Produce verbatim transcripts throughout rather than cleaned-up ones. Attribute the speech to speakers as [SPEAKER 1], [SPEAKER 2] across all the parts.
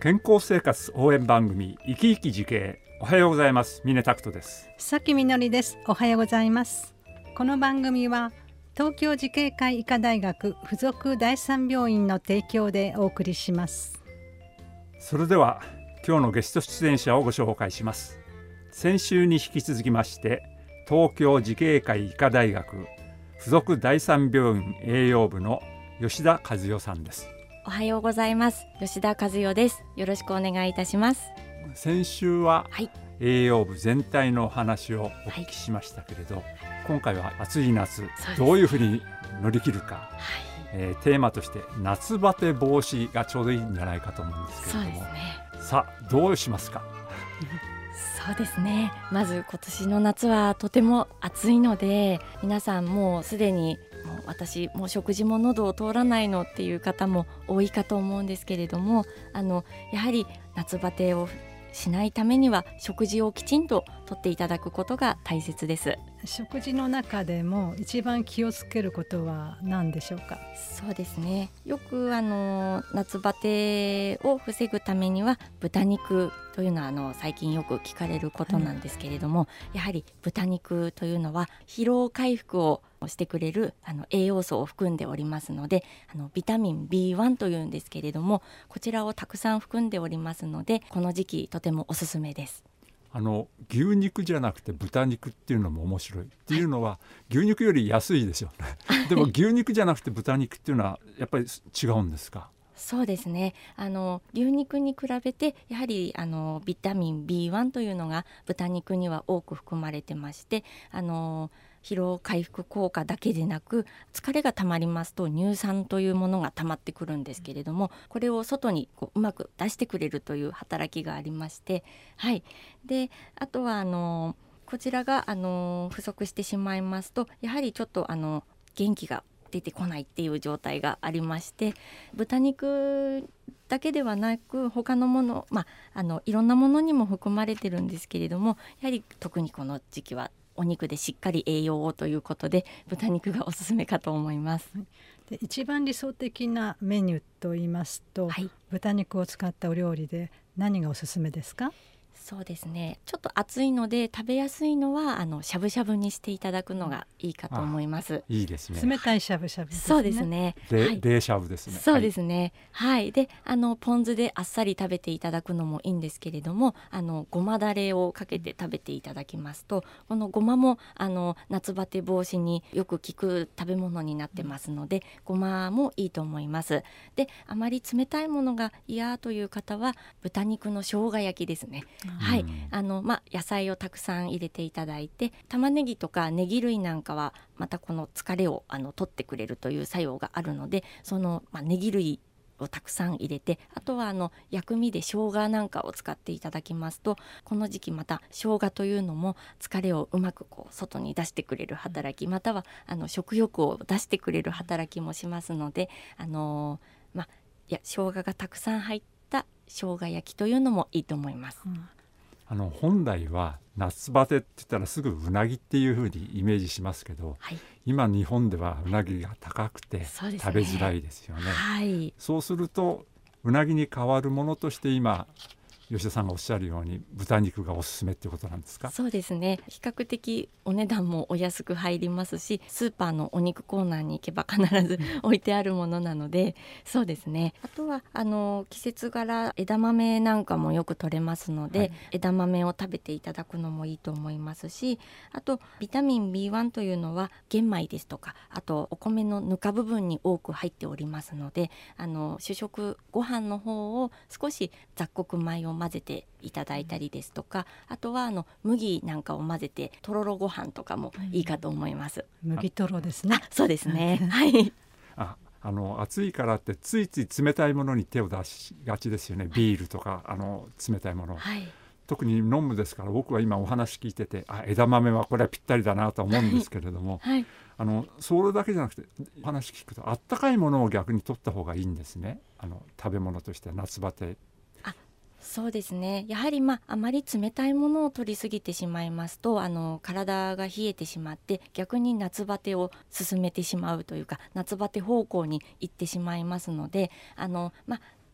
[SPEAKER 1] 健康生活応援番組生き生き慈恵。おはようございます。峰拓人です。
[SPEAKER 2] さきみのりです。おはようございます。この番組は東京慈恵会医科大学附属第三病院の提供でお送りします。
[SPEAKER 1] それでは今日のゲスト出演者をご紹介します。先週に引き続きまして東京慈恵会医科大学附属第三病院栄養部の吉田和代さんです。
[SPEAKER 3] おはようございます。吉田和代です。よろしくお願いいたします。
[SPEAKER 1] 先週は栄養部全体のお話をお聞きしましたけれど、はい、今回は暑い夏どういうふうに乗り切るか、はいえー、テーマとして夏バテ防止がちょうどいいんじゃないかと思うんですけれども、そうですね、さあどうしますか？
[SPEAKER 3] そうですね、まず今年の夏はとても暑いので、皆さんもうすでにもう私もう食事も喉を通らないのっていう方も多いかと思うんですけれども、あのやはり夏バテをしないためには食事をきちんととっていただくことが大切です。
[SPEAKER 2] 食事の中でも一番気をつけることは何でしょうか？
[SPEAKER 3] そうですね、よくあの夏バテを防ぐためには豚肉というのはあの最近よく聞かれることなんですけれども、はい、やはり豚肉というのは疲労回復をしてくれるあの栄養素を含んでおりますので、あのビタミン ビーワン というんですけれども、こちらをたくさん含んでおりますので、この時期とてもおすすめです。
[SPEAKER 1] あの牛肉じゃなくて豚肉っていうのも面白いっていうのは、はい、牛肉より安いですよねでも牛肉じゃなくて豚肉っていうのはやっぱり違うんですか？
[SPEAKER 3] そうですね、あの牛肉に比べてやはりあのビタミン ビーワン というのが豚肉には多く含まれてまして、あの疲労回復効果だけでなく、疲れがたまりますと乳酸というものがたまってくるんですけれども、これを外にこううまく出してくれるという働きがありまして、はい、であとはあのこちらがあの不足してしまいますと、やはりちょっとあの元気が出てこないっていう状態がありまして、豚肉だけではなく他のもの、まあ、あのいろんなものにも含まれてるんですけれども、やはり特にこの時期はお肉でしっかり栄養をということで豚肉がおすすめかと思います。
[SPEAKER 2] で一番理想的なメニューといいますと、はい、豚肉を使ったお料理で何がおすすめですか？
[SPEAKER 3] そうですね、ちょっと暑いので食べやすいのはあのしゃぶしゃぶにしていただくのがいいかと思います。
[SPEAKER 1] いいですね、
[SPEAKER 2] 冷たいしゃぶしゃぶですね。
[SPEAKER 3] そうですね、
[SPEAKER 1] はい、冷しゃぶですね。
[SPEAKER 3] そうですね、はい、であのポン酢であっさり食べていただくのもいいんですけれども、あのごまだれをかけて食べていただきますと、このごまもあの夏バテ防止によく効く食べ物になってますので、ごまもいいと思います。であまり冷たいものが嫌という方は豚肉の生姜焼きですね。はい、あのまあ、野菜をたくさん入れていただいて、玉ねぎとかネギ類なんかはまたこの疲れをあの取ってくれるという作用があるので、その、まあ、ネギ類をたくさん入れて、あとはあの薬味で生姜なんかを使っていただきますと、この時期また生姜というのも疲れをうまくこう外に出してくれる働き、またはあの食欲を出してくれる働きもしますので、あのー、まあいや生姜がたくさん入った生姜焼きというのもいいと思います。うん、
[SPEAKER 1] あの本来は夏バテって言ったらすぐうなぎっていう風にイメージしますけど、はい、今日本ではうなぎが高くて食べづらいですよね。
[SPEAKER 3] はい、
[SPEAKER 1] そうするとうなぎに代わるものとして今吉田さんがおっしゃるように豚肉がおすすめっていうことなんですか？
[SPEAKER 3] そうですね、比較的お値段もお安く入りますし、スーパーのお肉コーナーに行けば必ず置いてあるものなので、そうですね、あとはあの季節柄枝豆なんかもよく取れますので、はい、枝豆を食べていただくのもいいと思いますし、あとビタミン ビーワン というのは玄米ですとか、あとお米のぬか部分に多く入っておりますので、あの主食ご飯の方を少し雑穀米を混ぜていただいたりですとか、あとはあの麦なんかを混ぜてとろろご飯とかもいいかと思います。はい、
[SPEAKER 2] 麦とろですね。
[SPEAKER 3] そうですねはい、
[SPEAKER 1] ああの暑いからってついつい冷たいものに手を出しがちですよね。ビールとかあの冷たいもの、はい、特に飲むですから、僕は今お話聞いてて、あ枝豆はこれはぴったりだなと思うんですけれども、はいはい、あのそれだけじゃなくてお話聞くとあったかいものを逆に取った方がいいんですね。あの食べ物として夏バテ。
[SPEAKER 3] そうですね、やはり、まあ、あまり冷たいものを取りすぎてしまいますと、あの体が冷えてしまって逆に夏バテを進めてしまうというか、夏バテ方向に行ってしまいますので、あの、まあ、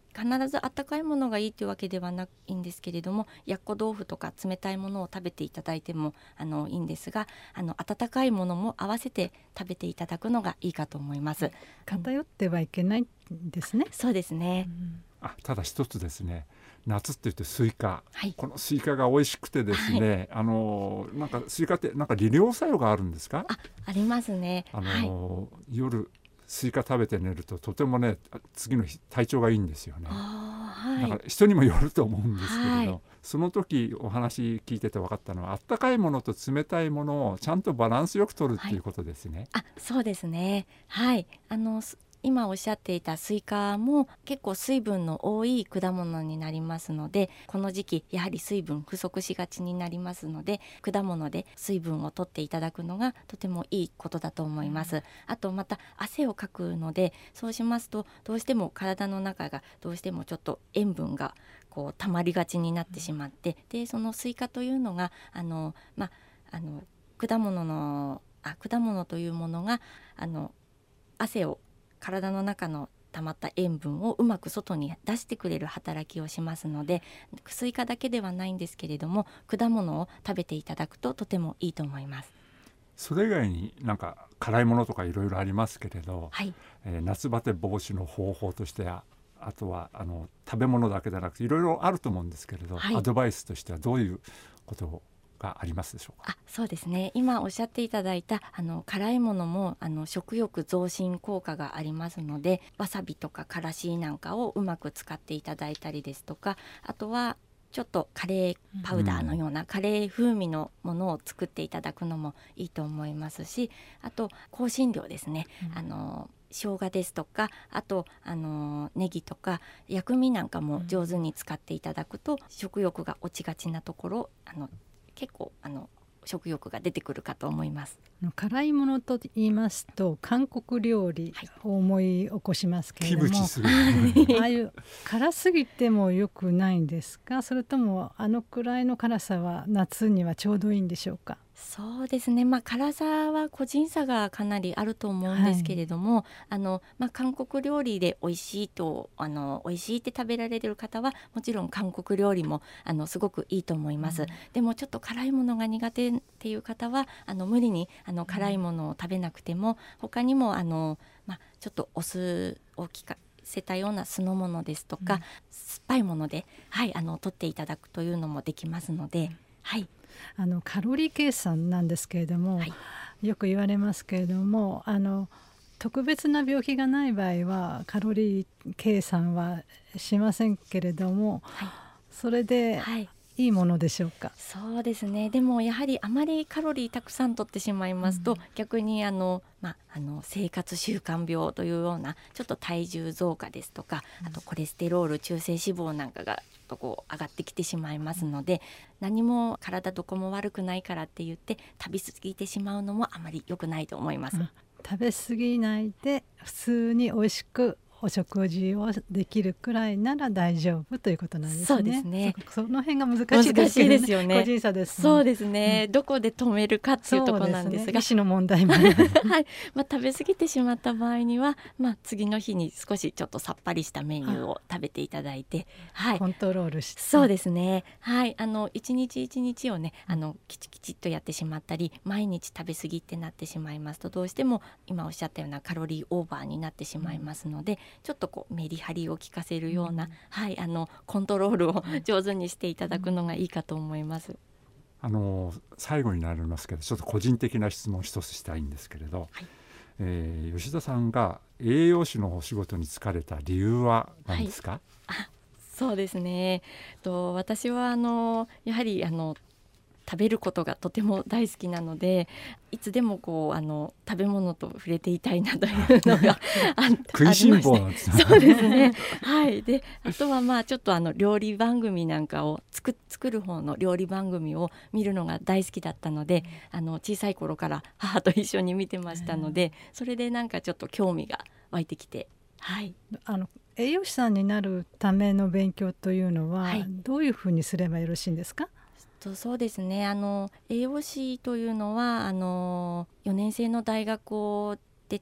[SPEAKER 3] 必ず温かいものがいいというわけではないんですけれども、やっこ豆腐とか冷たいものを食べていただいてもあのいいんですが、あの温かいものも合わせて食べていただくのがいいかと思います。
[SPEAKER 2] 偏ってはいけないんですね。
[SPEAKER 3] そうですね、
[SPEAKER 2] うん、
[SPEAKER 1] あただ一つですね、夏って言ってスイカ、
[SPEAKER 3] はい、
[SPEAKER 1] このスイカが美味しくてですね、はい、あのなんかスイカってなんか利尿作用があるんですか？
[SPEAKER 3] あ、ありますね。
[SPEAKER 1] あの、
[SPEAKER 3] はい、
[SPEAKER 1] 夜スイカ食べて寝るととてもね次の日体調がいいんですよね。
[SPEAKER 3] あ、はい、
[SPEAKER 1] だから人にもよると思うんですけれど、はい、その時お話聞いてて分かったのは、あったかいものと冷たいものをちゃんとバランスよく取るっていうことですね。
[SPEAKER 3] はい、あ、そうですね。はい、あの今おっしゃっていたスイカも結構水分の多い果物になりますので、この時期やはり水分不足しがちになりますので、果物で水分を取っていただくのがとてもいいことだと思います。あとまた汗をかくので、そうしますとどうしても体の中がどうしてもちょっと塩分がこう溜まりがちになってしまって、でそのスイカというのがあの、ま、あの果物のあ果物というものがあの汗を体の中の溜まった塩分をうまく外に出してくれる働きをしますので、スイカだけではないんですけれども、果物を食べていただくととてもいいと思います。
[SPEAKER 1] それ以外になんか辛いものとかいろいろありますけれど、
[SPEAKER 3] はい、
[SPEAKER 1] えー、夏バテ防止の方法としては、あとはあの食べ物だけじゃなくていろいろあると思うんですけれど、はい、アドバイスとしてはどういうことをがありますでしょうか？
[SPEAKER 3] あ、そうですね、今おっしゃっていただいたあの辛いものもあの食欲増進効果がありますので、わさびとかからしなんかをうまく使っていただいたりですとか、あとはちょっとカレーパウダーのようなカレー風味のものを作っていただくのもいいと思いますし、あと香辛料ですね、うん、あの生姜ですとか、あとあのネギとか薬味なんかも上手に使っていただくと、うん、食欲が落ちがちなところあの結構あの食欲が出てくるかと思います。
[SPEAKER 2] 辛いものと言いますと韓国料理を思い起こしますけれども、
[SPEAKER 1] キムチする
[SPEAKER 2] ああいう辛すぎても良くないんですか？それともあのくらいの辛さは夏にはちょうどいいんでしょうか？
[SPEAKER 3] そうですね、まあ、辛さは個人差がかなりあると思うんですけれども、はい、あのまあ、韓国料理で美味しいとあの美味しいって食べられる方はもちろん韓国料理もあのすごくいいと思います、うん、でもちょっと辛いものが苦手っていう方はあの無理にあの辛いものを食べなくても、うん、他にもあの、まあ、ちょっとお酢を効かせたような酢の物ですとか、うん、酸っぱいもので、はい、あの取っていただくというのもできますので、うん、はい、
[SPEAKER 2] あのカロリー計算なんですけれども、はい、よく言われますけれども、あの特別な病気がない場合はカロリー計算はしませんけれども、はい、それで、はい、いいものでしょうか？
[SPEAKER 3] そうですね、でもやはりあまりカロリーたくさん取ってしまいますと、うん、逆にあの、まあ、あの生活習慣病というようなちょっと体重増加ですとか、あとコレステロール中性脂肪なんかがとこう上がってきてしまいますので、何も体どこも悪くないからって言って食べ過ぎてしまうのもあまり良くないと思います、うん、
[SPEAKER 2] 食べ過ぎないで普通に美味しくお食事をできるくらいなら大丈夫ということなんですね。
[SPEAKER 3] そうですね。
[SPEAKER 2] そ, その辺が難しいですけどね。
[SPEAKER 3] 難しいですよね。
[SPEAKER 2] 個人差です、ね。
[SPEAKER 3] そうですね、うん。どこで止めるかっていうところなんですが、
[SPEAKER 2] そうですね、意思の問題も、ね
[SPEAKER 3] はい、まあ、食べ過ぎてしまった場合には、まあ、次の日に少しちょっとさっぱりしたメニューを食べていただいて、はい、
[SPEAKER 2] コントロールして。
[SPEAKER 3] そうですね。はい、あの一日一日をね、あのきちきちっとやってしまったり、毎日食べ過ぎってなってしまいますと、どうしても今おっしゃったようなカロリーオーバーになってしまいますので、うん、ちょっとこうメリハリを効かせるような、うん、はい、あのコントロールを上手にしていただくのがいいかと思います。
[SPEAKER 1] あの最後になりますけど、ちょっと個人的な質問を一つしたいんですけれど、はい、えー、吉田さんが栄養士のお仕事に就かれた理由は何ですか？
[SPEAKER 3] はい、あ、そうですね、と私はあのやはりあの食べることがとても大好きなので、いつでもこうあの食べ物と触れていたいなというのがあ
[SPEAKER 1] 食いしん坊なんですね。
[SPEAKER 3] そうですね、はい、であとはまあちょっとあの料理番組なんかを作作る方の料理番組を見るのが大好きだったので、あの小さい頃から母と一緒に見てましたので、それでなんかちょっと興味が湧いてきて、はい、
[SPEAKER 2] あの栄養士さんになるための勉強というのは、はい、どういうふうにすればよろしいんですか？
[SPEAKER 3] そうですね、あの栄養士というのはあのよねん生の大学を出て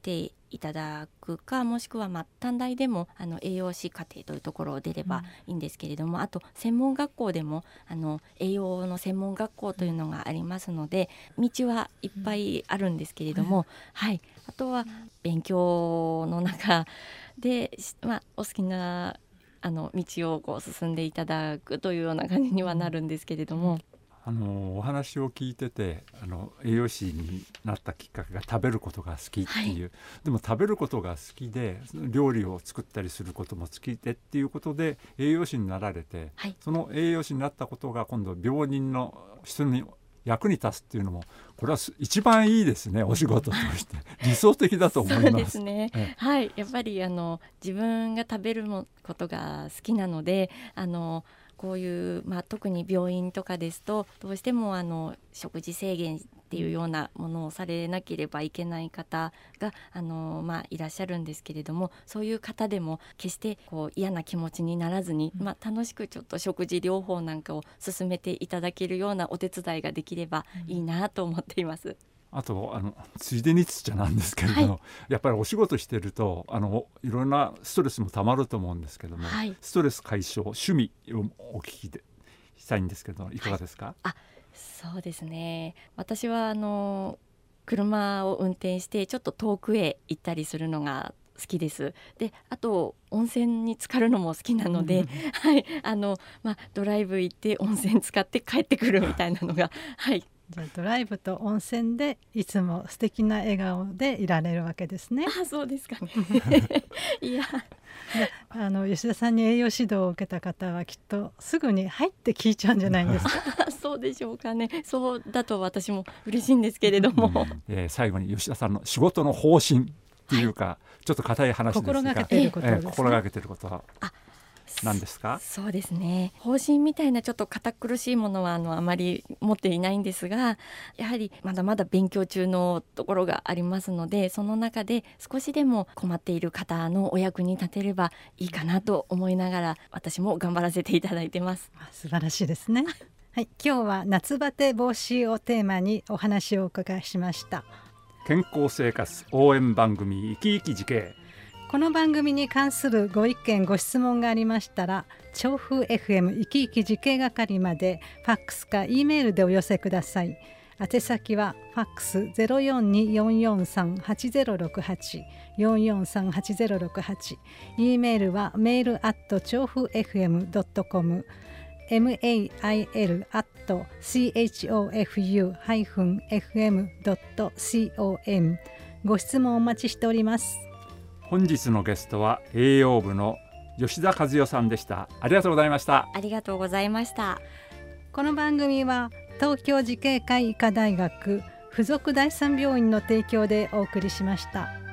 [SPEAKER 3] いただくか、もしくはまあ短大でもあの栄養士課程というところを出ればいいんですけれども、うん、あと専門学校でもあの栄養の専門学校というのがありますので、道はいっぱいあるんですけれども、うん、はい、あとは勉強の中で、まあ、お好きなあの道をこう進んでいただくというような感じにはなるんですけれども、
[SPEAKER 1] あのお話を聞いてて、あの栄養士になったきっかけが食べることが好きっていう、はい、でも食べることが好きで料理を作ったりすることも好きでっていうことで栄養士になられて、はい、その栄養士になったことが今度病人の人に役に立つっていうのも、これは一番いいですね、お仕事として理想的だと思います。
[SPEAKER 3] そうですね、ええ、はい、やっぱりあの自分が食べることが好きなので、あのこういう、まあ、特に病院とかですとどうしてもあの食事制限っていうようなものをされなければいけない方があの、まあ、いらっしゃるんですけれども、そういう方でも決してこう嫌な気持ちにならずに、まあ、楽しくちょっと食事療法なんかを進めていただけるようなお手伝いができればいいなと思っています。
[SPEAKER 1] あとあのついでにつっちゃなんですけれども、はい、やっぱりお仕事してるとあのいろんなストレスもたまると思うんですけども、はい、ストレス解消、趣味をお聞きでしたいんですけど、いかがですか？はい、
[SPEAKER 3] あ、そうですね、私はあの車を運転してちょっと遠くへ行ったりするのが好きです。で、あと温泉に浸かるのも好きなので、はい、あのまあ、ドライブ行って温泉使って帰ってくるみたいなのがはい
[SPEAKER 2] じゃあドライブと温泉でいつも素敵な笑顔でいられるわけですね。
[SPEAKER 3] あ、そうですかねいや
[SPEAKER 2] あの吉田さんに栄養指導を受けた方はきっとすぐに入って聞いちゃうんじゃないですか
[SPEAKER 3] そうでしょうかね。そうだと私も嬉しいんですけれども、
[SPEAKER 1] うんえー、最後に吉田さんの仕事の方針っていうか、はい、ちょっと固い話ですが
[SPEAKER 2] 心がけていることですね、
[SPEAKER 1] えー、心がけていることは何ですか？
[SPEAKER 3] そうですね、方針みたいなちょっと堅苦しいものはあのあまり持っていないんですが、やはりまだまだ勉強中のところがありますので、その中で少しでも困っている方のお役に立てればいいかなと思いながら私も頑張らせていただいてます。
[SPEAKER 2] 素晴らしいですねはい、今日は夏バテ防止をテーマにお話をお伺いしました。
[SPEAKER 1] 健康生活応援番組生き生き慈恵、
[SPEAKER 2] この番組に関するご意見ご質問がありましたら、調布 エフエム 生き生き慈恵係までファックスか E メールでお寄せください。宛先はファックス ゼロよんに よんよんさん はちゼロろくはち よんよんさん はちゼロろくはち、 E メールはメールアット調布 エフエム ドットコム、 メール アット チョフ ハイフン エフエム ドット コム、 ご質問お待ちしております。
[SPEAKER 1] 本日のゲストは栄養部の吉田和代さんでした。ありがとうございました。
[SPEAKER 3] ありがとうございました。
[SPEAKER 2] この番組は東京慈恵会医科大学附属第三病院の提供でお送りしました。